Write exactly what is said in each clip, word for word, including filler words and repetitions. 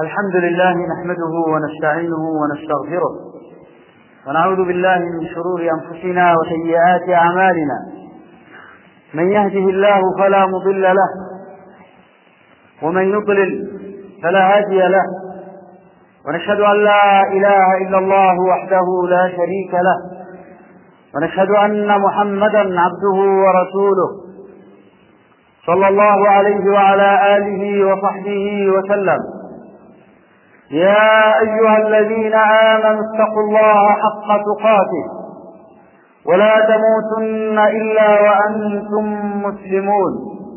الحمد لله نحمده ونستعينه ونستغفره ونعوذ بالله من شرور أنفسنا وسيئات أعمالنا. من يهده الله فلا مضل له ومن يضلل فلا هادي له، ونشهد أن لا إله إلا الله وحده لا شريك له، ونشهد أن محمدا عبده ورسوله صلى الله عليه وعلى آله وصحبه وسلم. يا أيها الذين آمنوا اتقوا الله حق تقاته ولا تموتن إلا وأنتم مسلمون.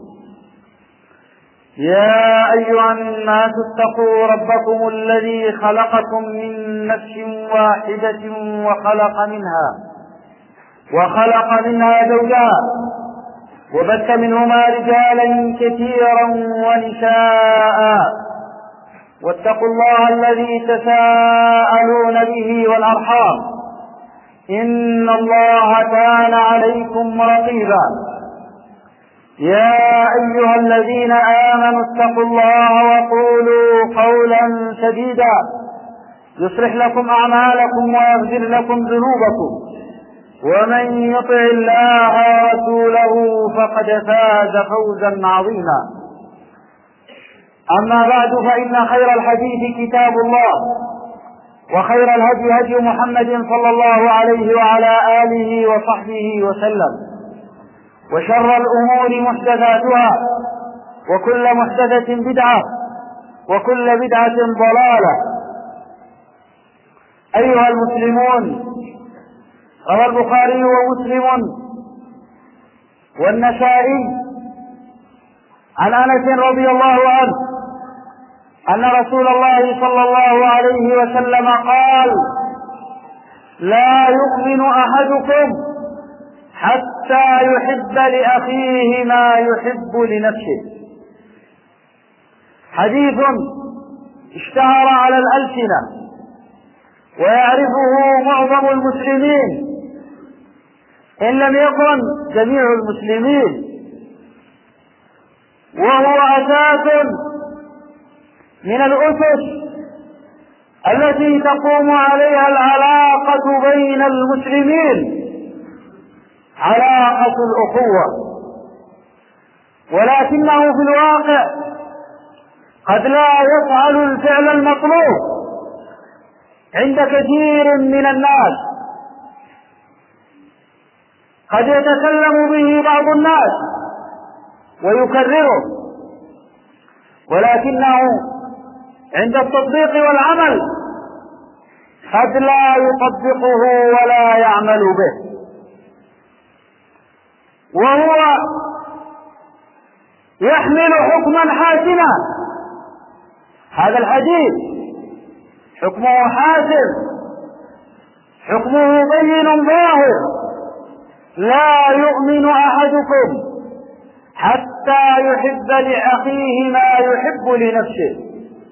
يا أيها الناس اتقوا ربكم الذي خلقكم من نفس واحدة وخلق منها وخلق منها زوجها وبث منهما رجالا كثيرا ونساء، واتقوا الله الذي تساءلون به والأرحام إن الله كان عليكم رقيبا. يا أيها الذين آمنوا اتقوا الله وقولوا قولا سديدا يصلح لكم أعمالكم ويغفر لكم ذنوبكم، ومن يطع الله ورسوله فقد فاز فوزا عظيما. أما بعد، فإن خير الحديث كتاب الله، وخير الهدي هدي محمد صلى الله عليه وعلى آله وصحبه وسلم، وشر الأمور محدثاتها، وكل محدثة بدعة، وكل بدعة ضلالة. أيها المسلمون، روى البخاري ومسلم والنسائي عن أنس رضي الله عنه أن رسول الله صلى الله عليه وسلم قال: لا يؤمن أحدكم حتى يحب لأخيه ما يحب لنفسه. حديث اشتهر على الألسنة ويعرفه معظم المسلمين إن لم يكن جميع المسلمين، وهو أساس من الأسس التي تقوم عليها العلاقة بين المسلمين، علاقة الأخوة. ولكنه في الواقع قد لا يفعل الفعل المطلوب عند كثير من الناس. قد يتكلم به بعض الناس ويكرره، ولكنه عند التطبيق والعمل قد لا يطبقه ولا يعمل به، وهو يحمل حكما حاسما. هذا الحديث حكمه حاسم، حكمه بين ظاهر: لا يؤمن أحدكم حتى يحب لأخيه ما يحب لنفسه.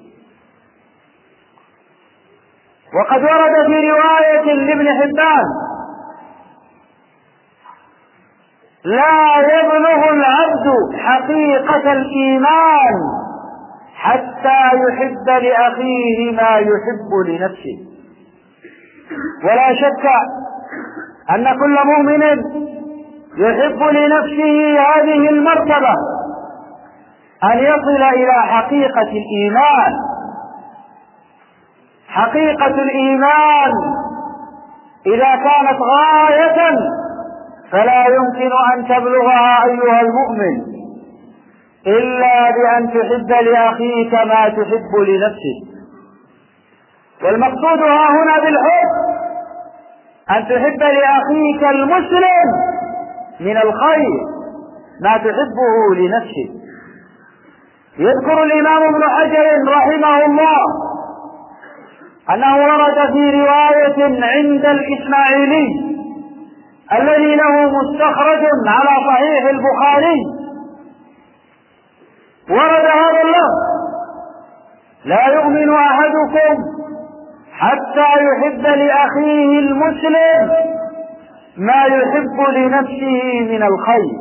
وقد ورد في رواية لابن حبان: لا يبلغ العبد حقيقة الإيمان حتى يحب لأخيه ما يحب لنفسه. ولا شك أن كل مؤمن يحب لنفسه هذه المرتبة، أن يصل إلى حقيقة الإيمان. حقيقة الإيمان إذا كانت غاية فلا يمكن أن تبلغها أيها المؤمن إلا بأن تحب لأخيك ما تحب لنفسك. والمقصود ها هنا بالحب أن تحب لأخيك المسلم من الخير ما تحبه لنفسك. يذكر الإمام ابن حجر رحمه الله أنه ورد في رواية عند الإسماعيلي الذي له مستخرج على صحيح البخاري، ورد هذا اللفظ: لا يؤمن أحدكم حتى يحب لأخيه المسلم ما يحب لنفسه من الخير.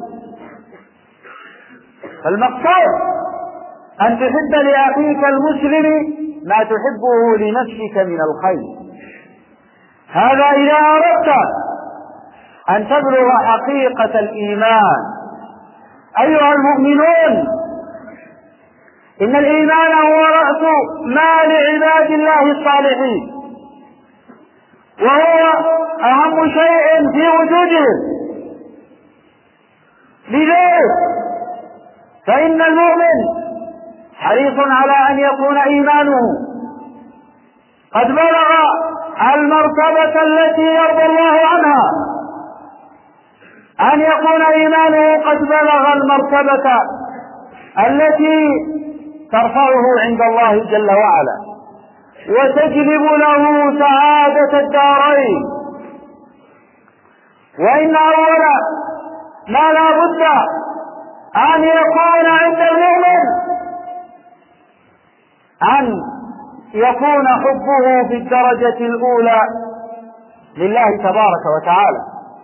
فالمقصود أن تحب لأخيك المسلم ما تحبه لنفسك من الخير. هذا إذا أردت أن تبلغ حقيقة الإيمان. أيها المؤمنون، إن الإيمان هو رأس مال عباد الله الصالحين، وهو أهم شيء في وجودهم. لذلك فإن المؤمن حريص على أن يكون إيمانه قد بلغ المرتبة التي يرضى الله عنها، أن يكون إيمانه قد بلغ المرتبة التي ترفعه عند الله جل وعلا وتجلب له سعادة الدارين. وإن أول ما لا بد أن يكون عند المؤمن أن يكون حبه في الدرجة الأولى لله تبارك وتعالى،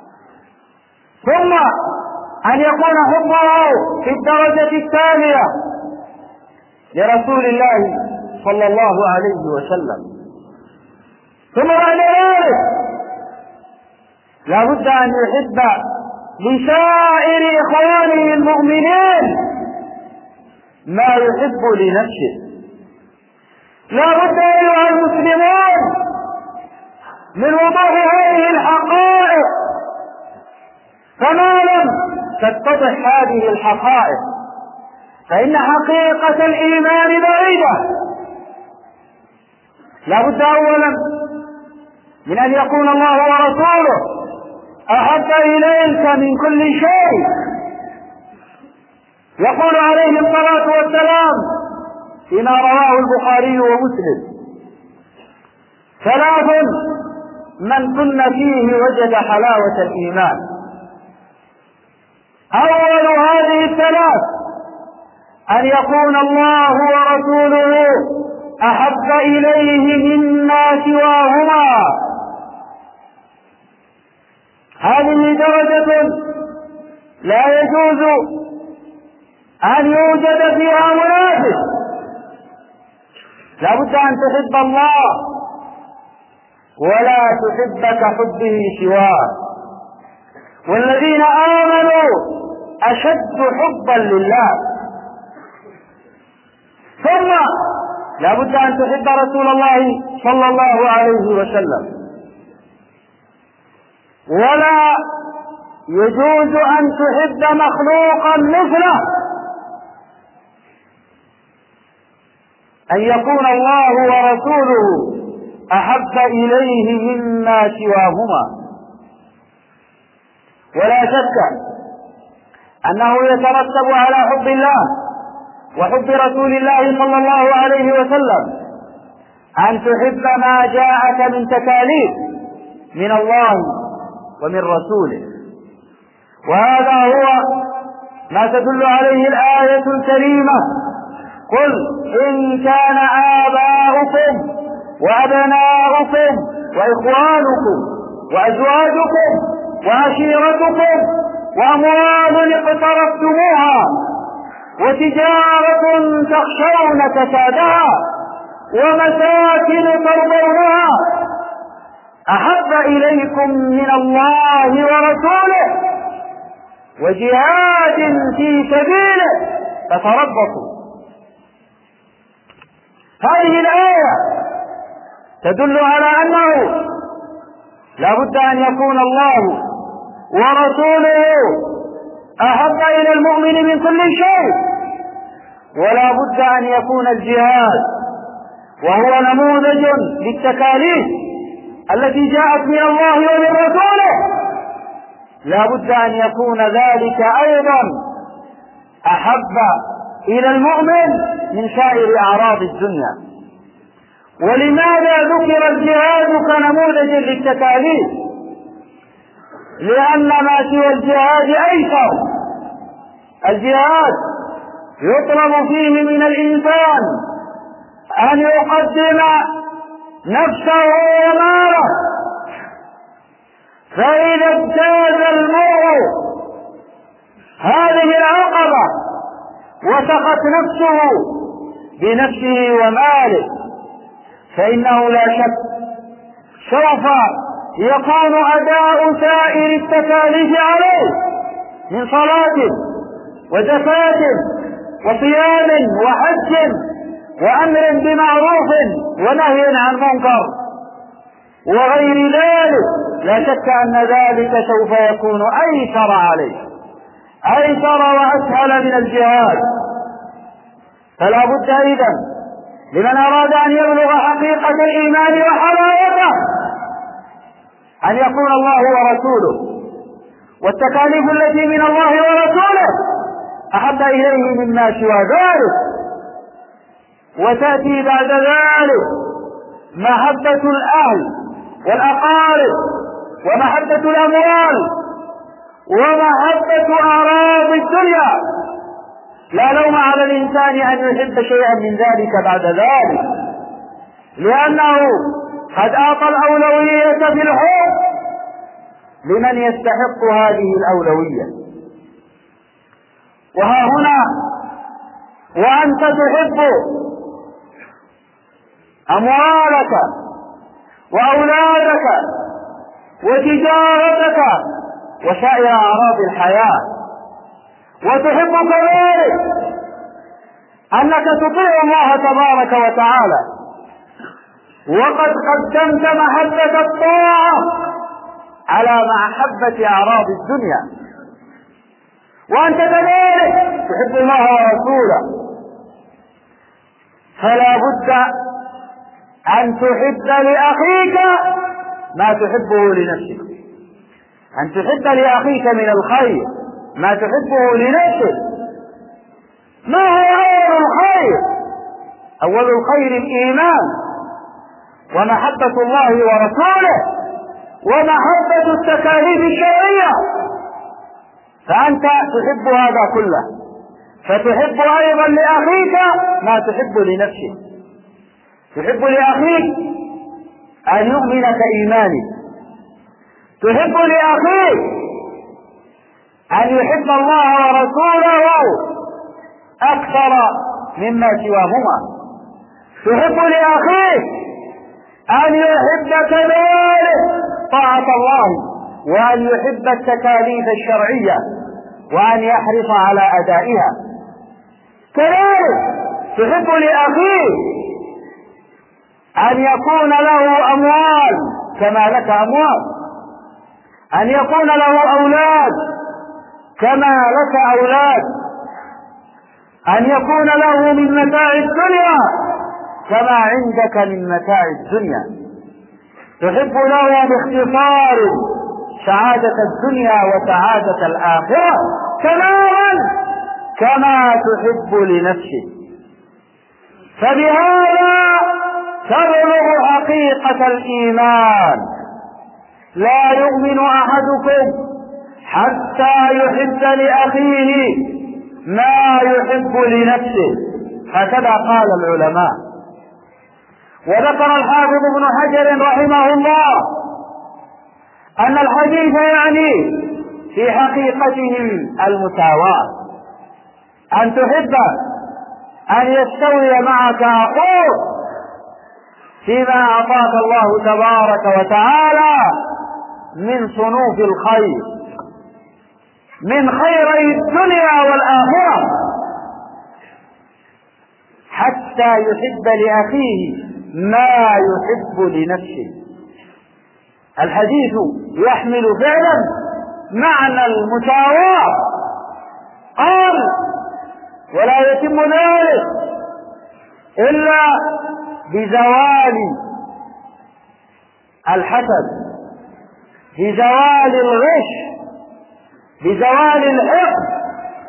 ثم أن يكون حبه في الدرجة الثانية لرسول الله صلى الله عليه وسلم، ثم بعد ذلك لا بد أن يحب لسائر إخوانه المؤمنين ما يحب لنفسه. لا بد أيها المسلمون من وضوح هذه الحقائق، فما لم تتضح هذه الحقائق فإن حقيقة الإيمان بعيدة. لا بد أولا من أن يكون الله ورسوله أحب إليك من كل شيء. يقول عليه الصلاة والسلام فيما رواه البخاري ومسلم: ثلاث من كن فيه وجد حلاوة الإيمان. أول هذه الثلاث أن يكون الله ورسوله أحب إليه مما سواهما. هذه درجة لا يجوز أن يوجد فيها منافق. لا بد أن تحب الله ولا تحب كحبه سواه. والذين آمنوا أشد حبا لله. ثم لا بد أن تحب رسول الله صلى الله عليه وسلم، ولا يجوز أن تحب مخلوقا مثله. أن يكون الله ورسوله أحب إليه مما سواهما. ولا شك أنه يترتب على حب الله وحب رسول الله صلى الله عليه وسلم أن تحب ما جاءك من تكاليف من الله ومن رسوله. وهذا هو ما تدل عليه الآية الكريمة: قل إن كان آباؤكم وأبناؤكم وإخوانكم وأزواجكم وعشيرتكم وأموال اقترفتموها وتجارة تخشون كسادها ومساكن ترضونها أحب إليكم من الله ورسوله وجهاد في سبيله فتربصوا. هذه الآية تدل على أنه لا بد أن يكون الله ورسوله أحب إلى المؤمن من كل شيء، ولا بد أن يكون الجهاد وهو نموذج للتكاليف التي جاءت من الله ومن رسوله لا بد أن يكون ذلك أيضا أحب إلى المؤمن من سائر أعراض الدنيا. ولماذا ذكر الجهاد كنموذج للتكاليف؟ لأن ما سوى الجهاد أيسر. الجهاد يطلب فيه من الإنسان أن يقدم نفسه وماله، فإذا اجتاز المرء هذه العقبة وسقت نفسه بنفسه وماله فإنه لا شك سوف يكون أداء سائر التكاليف عليه من صلاة وزكاة وصيام وحج وأمر بمعروف ونهي عن منكر وغير ذلك، لا شك أن ذلك سوف يكون أيسر عليه، أيسر وأسهل من الجهاد. فلا بد أيضا لمن أراد أن يبلغ حقيقة الإيمان وحلاوته أن يكون الله ورسوله والتكاليف التي من الله ورسوله أحب إليه مما سوى ذلك، وتأتي بعد ذلك محبة الأهل والأقارب ومحبة الأموال ومحبة أعراض الدنيا. لا لوم على الإنسان أن يحب شيئا من ذلك بعد ذلك، لأنه قد أعطى الأولوية في الحب لمن يستحق هذه الأولوية. وها هنا وأنت تحب أموالك وأولادك وتجارتك وسائر أعراض الحياة، وتحب كذلك أنك تطيع الله تبارك وتعالى، وقد قدمت محبة الطاعة على محبة أعراض الدنيا، وأنت كذلك تحب الله ورسوله، فلا بد أن تحب لأخيك ما تحبه لنفسك، أن تحب لأخيك من الخير ما تحبه لنفسك. ما هو أول الخير؟ أول الخير الإيمان ومحبة الله ورسوله ومحبة التكاليف الشرعية، فأنت تحب هذا كله، فتحب أيضا لأخيك ما تحب لنفسك. تحب لأخيك أن يؤمن كإيمانك، تحب لأخيك أن يحب الله ورسوله أكثر مما سواهما، تحب لأخيك أن يحب كذلك طاعة الله وأن يحب التكاليف الشرعية وأن يحرص على أدائها. كذلك تحب لأخيك أن يكون له أموال كما لك أموال، أن يكون له أولاد كما لك أولاد، أن يكون له من متاع الدنيا كما عندك من متاع الدنيا. تحب له باختصار سعادة الدنيا وسعادة الآخرة تماما كما تحب لنفسك. فبهذا تبلغ حقيقة الإيمان. لا يؤمن أحدكم حتى يحب لأخيه ما يحب لنفسه، هكذا قال العلماء. وذكر الحافظ ابن حجر رحمه الله أن الحديث يعني في حقيقته المساواة، أن تحب أن يستوي معك أخوك فيما أعطاك الله تبارك وتعالى من صنوف الخير، من خيري الدنيا والآخرة، حتى يحب لأخيه ما يحب لنفسه. الحديث يحمل فعلا معنى المساواة. قال: ولا يتم ذلك إلا بزوال الحسد، بزوال الغش، بزوال الحقد،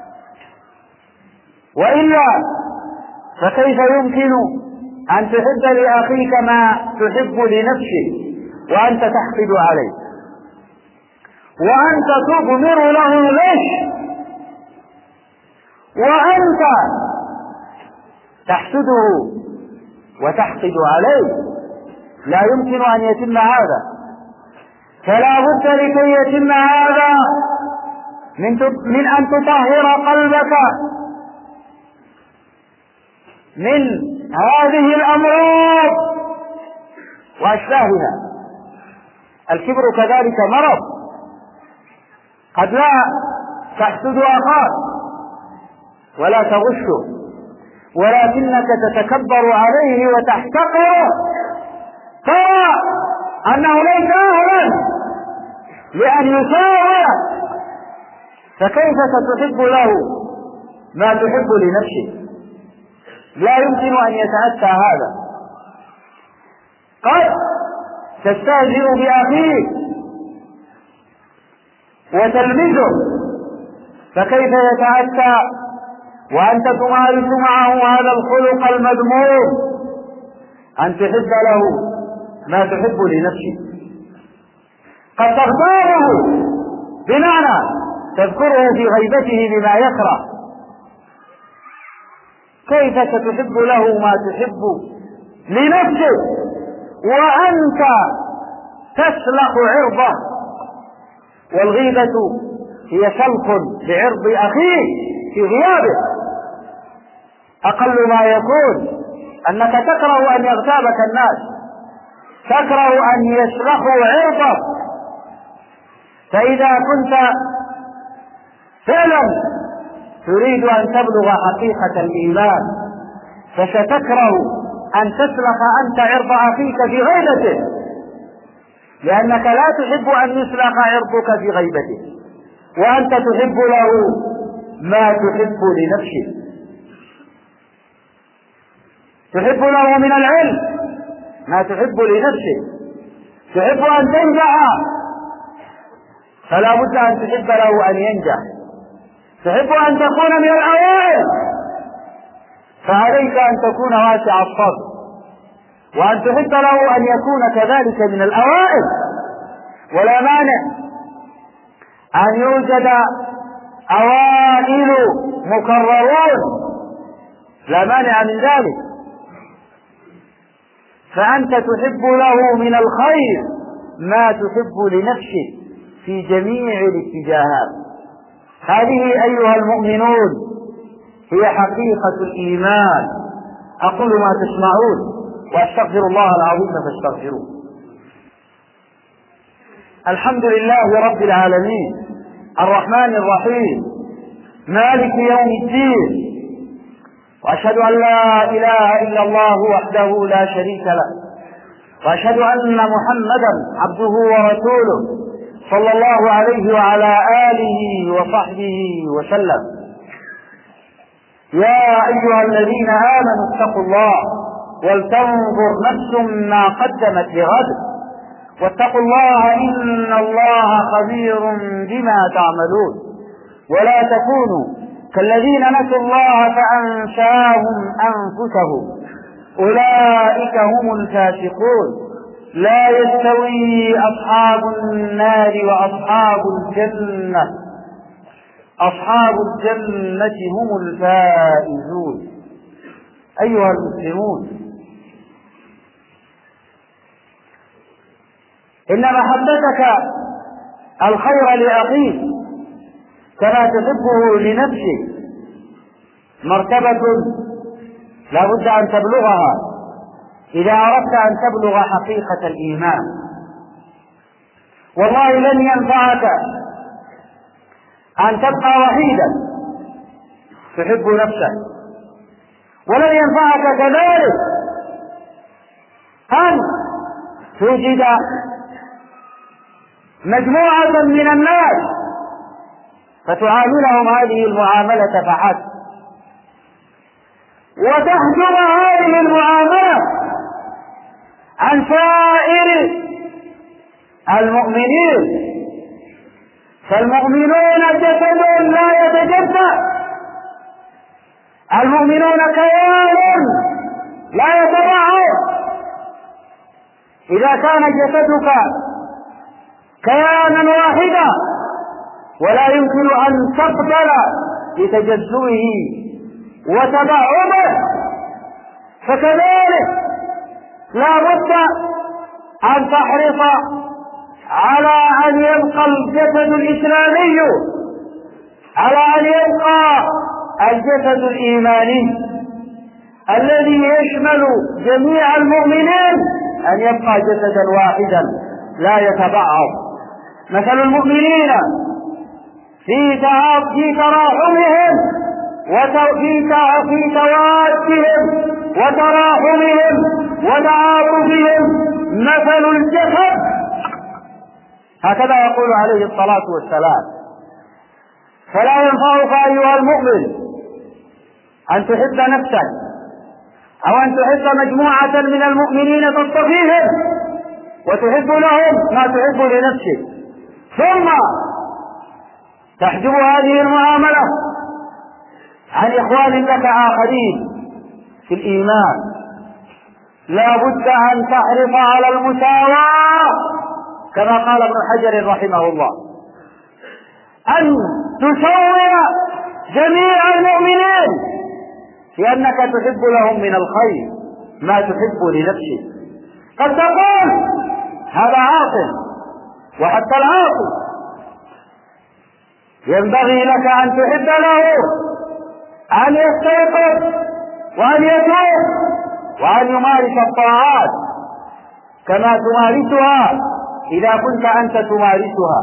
وإلا فكيف يمكن أن تحب لأخيك ما تحب لنفسك وأنت تحقد عليه، وأنت تضمر له الغش، وأنت تحسده وتحقد عليه؟ لا يمكن أن يتم هذا. فلا بد لكي يتم هذا من, من أن تطهر قلبك من هذه الأمراض وأشباهها. الكبر كذلك مرض، قد لا تحسد أخاك ولا تغشه، ولكنك تتكبر عليه وتحتقره، ترى أنه ليس أهلا لأن يساوي، فكيف ستحب له ما تحب لنفسك؟ لا يمكن أن يتأتى هذا. قد تستهزئ بأخيك وتلمزه، فكيف يتأتى وأنت تمارس معه هذا الخلق المذموم أن تحب له ما تحب لنفسك؟ قد تغتابه، بمعنى تذكره في غيبته بما يكره. كيف ستحب له ما تحب لنفسك وأنت تسلخ عرضه؟ والغيبة هي سلخ بعرض أخيك في غيابه. أقل ما يكون أنك تكره أن يغتابك الناس، تكره أن يسلخوا عرضك. فإذا كنت فعلا تريد أن تبلغ حقيقة الإيمان فستكره أن تسلخ أنت عرض أخيك في غيبته، لأنك لا تحب أن يسلخ عرضك في غيبته، وأنت تحب له ما تحب لنفسك. تحب له من العلم ما تحب لنفسك، تحب أن تنجح فلا بد أن تحب له أن ينجح، تحب أن تكون من الأوائل فعليك أن تكون واسع الصدر، وأن تحب له أن يكون كذلك من الأوائل. ولا مانع أن يوجد أوائل مكررون، لا مانع من ذلك، فأنت تحب له من الخير ما تحب لنفسك في جميع الاتجاهات. هذه أيها المؤمنون هي حقيقة الإيمان. أقول ما تسمعون وأستغفر الله العظيم فاستغفروه. الحمد لله رب العالمين الرحمن الرحيم مالك يوم الدين، وأشهد أن لا إله إلا الله وحده لا شريك له، وأشهد أن محمدا عبده ورسوله صلى الله عليه وعلى آله وصحبه وسلم. يا أيها الذين آمنوا اتقوا الله ولتنظر نفس ما قدمت لغد واتقوا الله إن الله خبير بما تعملون. ولا تكونوا كالذين نسوا الله فأنساهم أنفسهم أولئك هم الفاسقون. لا يستوي أصحاب النار وأصحاب الجنة أصحاب الجنة هم الفائزون. أيها المسلمون، إن محبتك الخير لأخيك كما تحبه لنفسك مرتبة لا بد أن تبلغها إذا أردت أن تبلغ حقيقة الإيمان. والله لن ينفعك أن تبقى وحيدا تحب نفسك، ولن ينفعك كذلك أن توجد مجموعة من الناس فتعاملهم هذه المعاملة فحسب، وتحجب هذه المعاملة عن سائر المؤمنين. فالمؤمنون جسد لا يتجزأ، المؤمنون كيان لا يتبعض. إذا كان جسدك كيانا واحدا ولا يمكن أن تقبل بتجزئه وتبعضه، فكذلك لا بد أن تحرص على أن يبقى الجسد الإسلامي، على أن يبقى الجسد الإيماني الذي يشمل جميع المؤمنين أن يبقى جسدا واحدا لا يتبعض. مثل المؤمنين في في تراحمهم وفي في توادهم وتراحمهم وتعاطفهم مثل الجسد. هكذا يقول عليه الصلاة والسلام. فلا ينفعك أيها المؤمن أن تحب نفسك أو أن تحب مجموعة من المؤمنين تصطفيهم وتحب لهم ما تحب لنفسك، ثم تحجب هذه المعاملة عن إخوان لك آخرين في الإيمان. لا بد أن تحرص على المساواة كما قال ابن حجر رحمه الله، أن تسوي جميع المؤمنين في أنك تحب لهم من الخير ما تحب لنفسك. قد تقول هذا عاصم، وحتى العاصم ينبغي لك أن تحب له أن يستيقظ وأن يتوب وأن يمارس الطاعات كما تمارسها إذا كنت أنت تمارسها.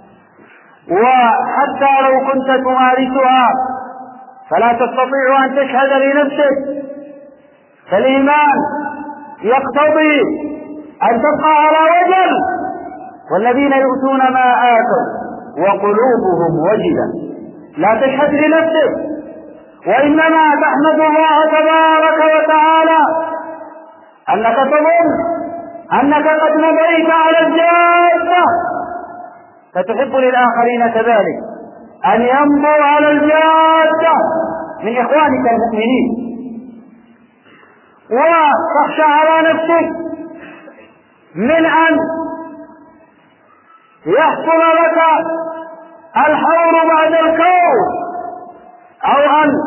وحتى لو كنت تمارسها فلا تستطيع أن تشهد لنفسك، فالإيمان يقتضي أن تبقى على وجل، والذين يؤتون ما آتوا وقلوبهم وجلة. لا تشهد لنفسك، وإنما تحمد الله تبارك وتعالى أنك تظن أنك قد مضيت على الجادة، فتحب للآخرين كذلك أن يمضوا على الجادة من إخوانك المؤمنين، وتخشى على نفسك من أن يحصل لك الحور بعد الكون، أو أن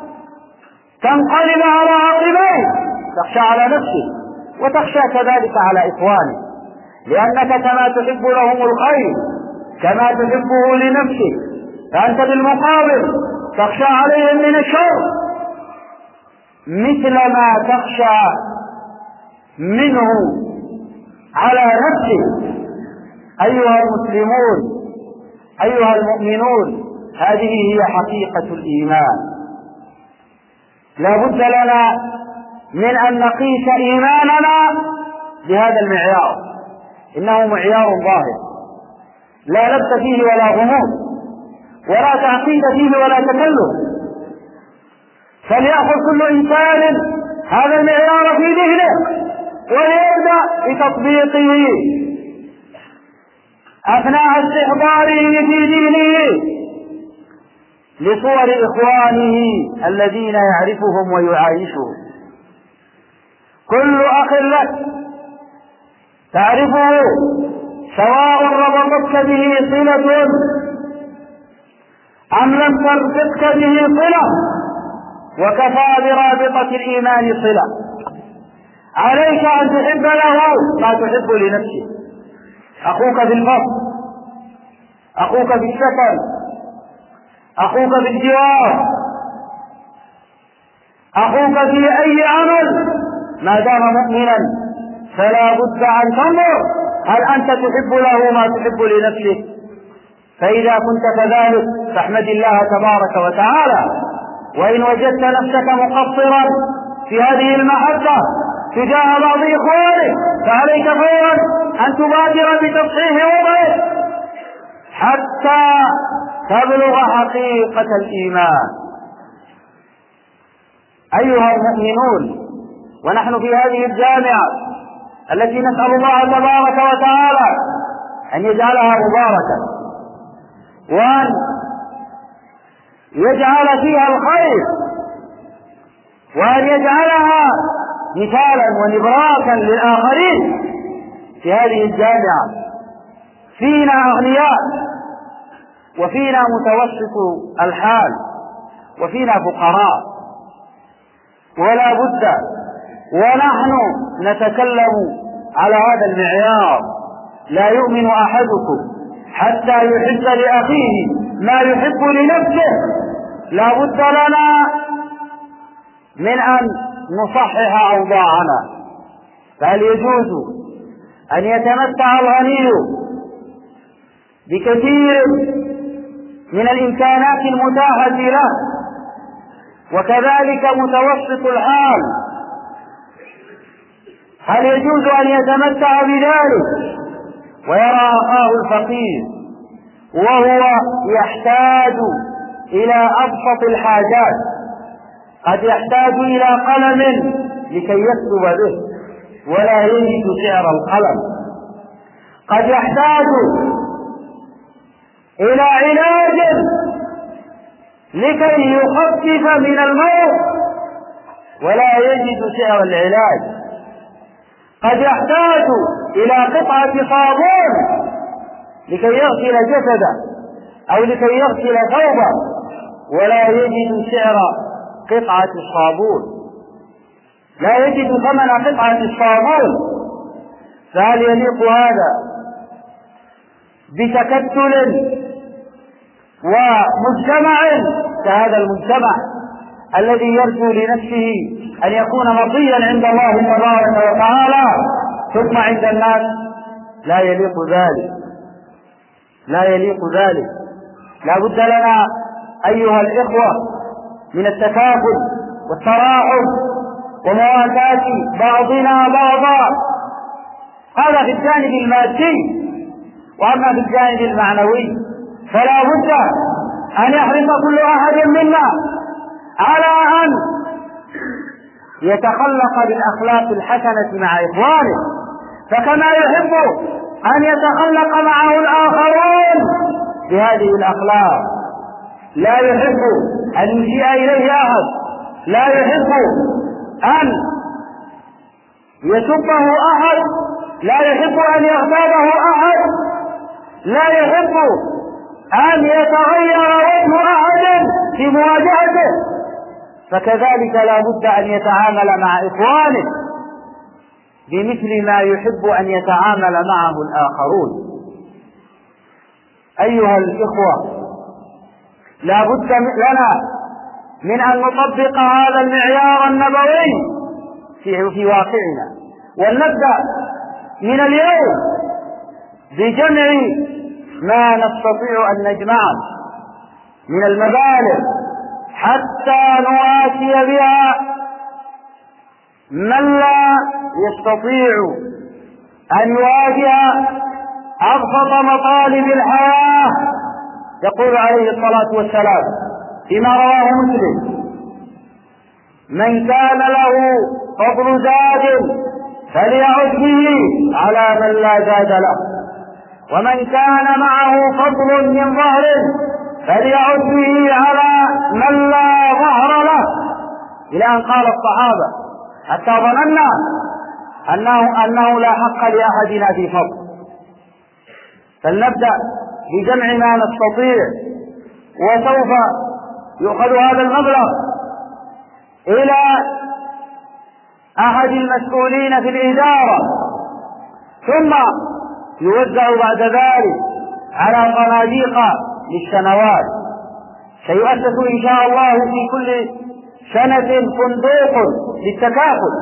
تنقلب على عقبيك. تخشى على نفسك وتخشى كذلك على إخوانك، لأنك كما تحب لهم الخير كما تحبه لنفسك، فأنت بالمقابل تخشى عليهم من الشر مثل ما تخشى منه على نفسك. أيها المسلمون، أيها المؤمنون، هذه هي حقيقة الإيمان. لا بد لنا من أن نقيس إيماننا بهذا المعيار، إنه معيار ظاهر لا لبس فيه ولا غموض ولا تعقيد فيه ولا تكلف. فليأخذ كل إنسان هذا المعيار في ذهنه وليبدأ بتطبيقه أثناء استحضاره في دينه لصور إخوانه الذين يعرفهم ويعايشهم. كل أخ لك تعرفه سواء ربطتك به صلة أم لم تربطك به صلة، وكفى برابطة الإيمان صلة. عليك أن تحب له ما تحب لنفسك. أخوك في الفصل، أخوك في السكن، أخوك في الجوار، أخوك في أي عمل ما دام مؤمنا فلا بد أن تنظر هل أنت تحب له ما تحب لنفسك. فإذا كنت كذلك فاحمد الله تبارك وتعالى، وإن وجدت نفسك مقصرا في هذه المحبة تجاه بعض إخوانك فعليك فورا أن تبادر بتصحيح وضعه حتى تبلغ حقيقة الإيمان. أيها المؤمنون، ونحن في هذه الجامعة التي نسأل الله تبارك وتعالى أن يجعلها مباركة وأن يجعل فيها الخير وأن يجعلها مثالا ونبراكا للآخرين. في هذه الجامعة فينا أغنياء وفينا متوسط الحال وفينا فقراء، ولا بد ونحن نتكلم على هذا المعيار. لا يؤمن أحدكم حتى يحب لأخيه ما يحب لنفسه. لا بد لنا من أن نصحح أوضاعنا فهل يجوز أن يتمتع الغني بكثير من الإمكانات المتاحة له وكذلك متوسط الحال؟ هل يجوز أن يتمتع بذلك ويرى أخاه الفقير وهو يحتاج إلى أبسط الحاجات؟ قد يحتاج إلى قلم لكي يكتب به ولا يجد سعر القلم، قد يحتاج إلى علاج لكي يخفف من الموت ولا يجد سعر العلاج، قد يحتاج إلى قطعة صابون لكي يغسل جسده أو لكي يغسل ثوبه ولا يجد سعر قطعة الصابون، لا يجد ثمن قطعة الصابون. فهل يليق هذا بتكتل ومجتمع كهذا المجتمع الذي يرجو لنفسه أن يكون مرضيا عند الله تبارك وتعالى ثم عند الناس؟ لا يليق ذلك، لا يليق ذلك. لا بد لنا أيها الإخوة من التكافل والتراحم ومواساة بعضنا بعضا، هذا في الجانب المادي. وأما في الجانب المعنوي فلا بد أن يحرص كل أحد منا على أن يتخلق بالأخلاق الحسنة مع إخوانه، فكما يحب أن يتخلق معه الآخرون بهذه الأخلاق. لا يحب أن يسيء إليه أحد، لا يحب أن يسبه أحد، لا يحب أن يغتابه أحد، لا يحب أن يتغير وجه أحد في مواجهته، فكذلك لا بد أن يتعامل مع إخوانه بمثل ما يحب أن يتعامل معه الآخرون. أيها الإخوة، لا بد لنا من أن نطبق هذا المعيار النبوي في, في واقعنا، ولنبدأ من اليوم بجمع ما نستطيع أن نجمعه من المبالغ حتى نواسي بها من لا يستطيع أن يواجه أبسط مطالب الحياة. يقول عليه الصلاة والسلام فيما رواه مسلم: من كان له فضل زاد فليعد به على من لا زاد له، ومن كان معه فضل من ظهر فليعد به على من لا ظهر له، إلى أن قال الصحابة حتى ظننا أنه, أنه لا حق لأحدنا في فضل. فلنبدأ بجمع ما نستطيع، وسوف يؤخذ هذا المبلغ إلى أحد المسؤولين في الإدارة، ثم يوزع بعد ذلك على صناديق للسنوات. سيؤسس إن شاء الله في كل سنة صندوق للتكافل،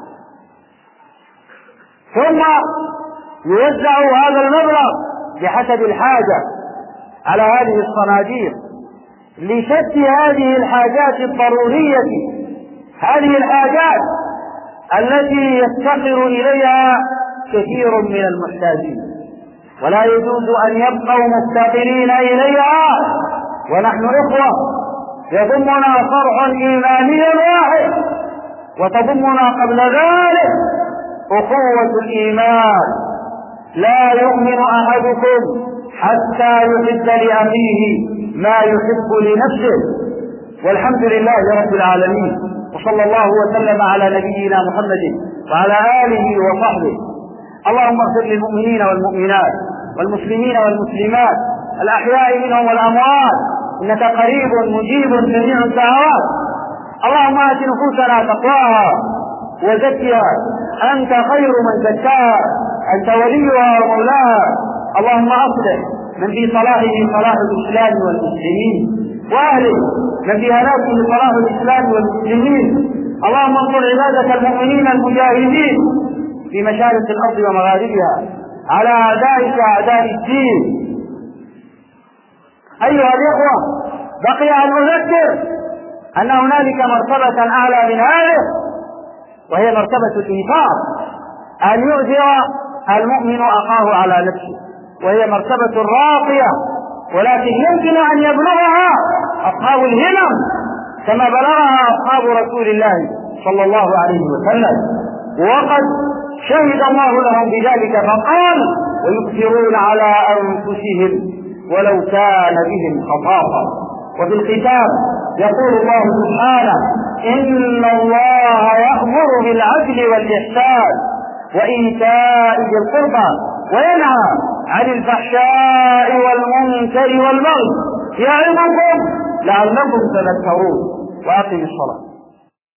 ثم يوزع هذا المبلغ بحسب الحاجة على هذه الصناديق لسد هذه الحاجات الضرورية، هذه الحاجات التي يفتقر إليها كثير من المحتاجين، ولا يجوز أن يبقوا مفتقرين إليها ونحن إخوة يضمنا فرح إيماني واحد، وتضمنا قبل ذلك أخوة الإيمان. لا يؤمن أحدكم حتى يحب لأخيه ما يحب لنفسه. والحمد لله رب العالمين، وصلى الله وسلم على نبينا محمد وعلى آله وصحبه. اللهم اغفر للمؤمنين والمؤمنات والمسلمين والمسلمات الأحياء منهم والأموات، إنك قريب مجيب سميع الدعوات. اللهم آت نفوسنا تقواها وزكها أنت خير من زكاها، أنت وليها ومولاها. اللهم أصلح من في صلاحه صلاح الإسلام والمسلمين، وأهله من في هلاكه صلاح الإسلام والمسلمين. اللهم انصر عبادك المؤمنين المجاهدين في مشارق الأرض ومغاربها على أعدائك أعداء الدين. أيها الإخوة، بقي أن أذكر أن هنالك مرتبة أعلى من هذه، وهي مرتبة الإنفاق، أن يؤثر المؤمن أخاه على نفسه، وهي مرتبة راقية، ولكن يمكن أن يبلغها أصحاب الهمم كما بلغها أصحاب رسول الله صلى الله عليه وسلم، وقد شهد الله لهم بذلك فقال: ويؤثرون على أنفسهم ولو كان بهم خصاصة. وفي الختام يقول الله سبحانه: إن الله يأمر بالعدل والإحسان وإيتاء ذي القربى وينهى عن الفحشاء والمنكر والبغي يعظكم لعلكم تذكرون. وأقم الصلاة.